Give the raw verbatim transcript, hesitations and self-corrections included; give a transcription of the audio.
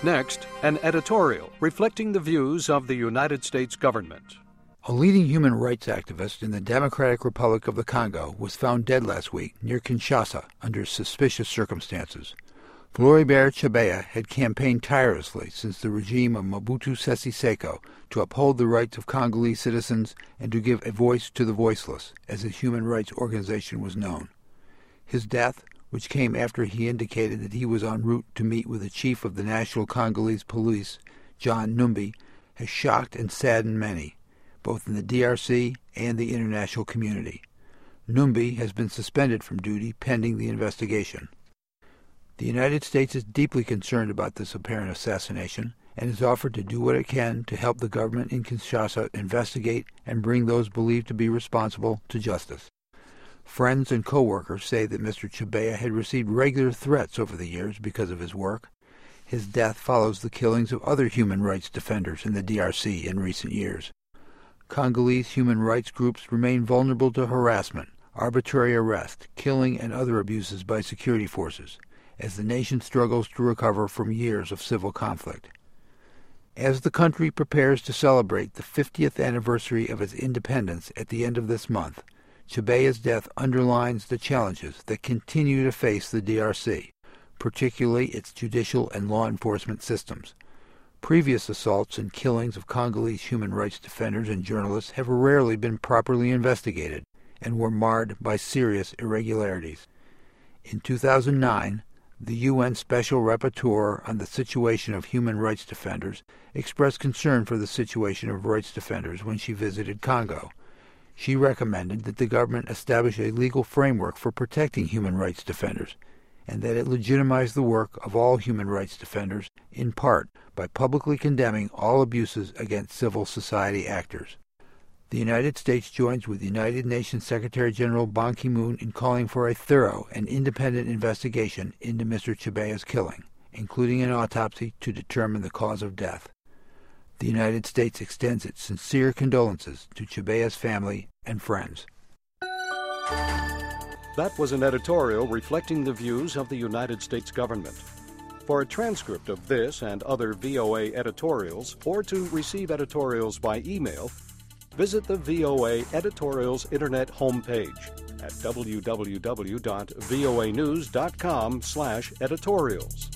Next, an editorial reflecting the views of the United States government. A leading human rights activist in the Democratic Republic of the Congo was found dead last week near Kinshasa under suspicious circumstances. Floribert Chebeya had campaigned tirelessly since the regime of Mobutu Sese Seko to uphold the rights of Congolese citizens and to give a voice to the voiceless, as his human rights organization was known. His death, which came after he indicated that he was en route to meet with the chief of the National Congolese Police, John Numbi, has shocked and saddened many, both in the D R C and the international community. Numbi has been suspended from duty pending the investigation. The United States is deeply concerned about this apparent assassination and has offered to do what it can to help the government in Kinshasa investigate and bring those believed to be responsible to justice. Friends and co-workers say that Mister Chebeya had received regular threats over the years because of his work. His death follows the killings of other human rights defenders in the D R C in recent years. Congolese human rights groups remain vulnerable to harassment, arbitrary arrest, killing, and other abuses by security forces, as the nation struggles to recover from years of civil conflict. As the country prepares to celebrate the fiftieth anniversary of its independence at the end of this month, Chebeya's death underlines the challenges that continue to face the D R C, particularly its judicial and law enforcement systems. Previous assaults and killings of Congolese human rights defenders and journalists have rarely been properly investigated and were marred by serious irregularities. In two thousand nine, the U N Special Rapporteur on the situation of human rights defenders expressed concern for the situation of rights defenders when she visited Congo. She recommended that the government establish a legal framework for protecting human rights defenders, and that it legitimize the work of all human rights defenders, in part by publicly condemning all abuses against civil society actors. The United States joins with United Nations Secretary-General Ban Ki-moon in calling for a thorough and independent investigation into Mister Chebeya's killing, including an autopsy to determine the cause of death. The United States extends its sincere condolences to Chebeya's family and friends. That was an editorial reflecting the views of the United States government. For a transcript of this and other V O A editorials, or to receive editorials by email, visit the V O A Editorials Internet homepage at w w w dot voa news dot com slash editorials.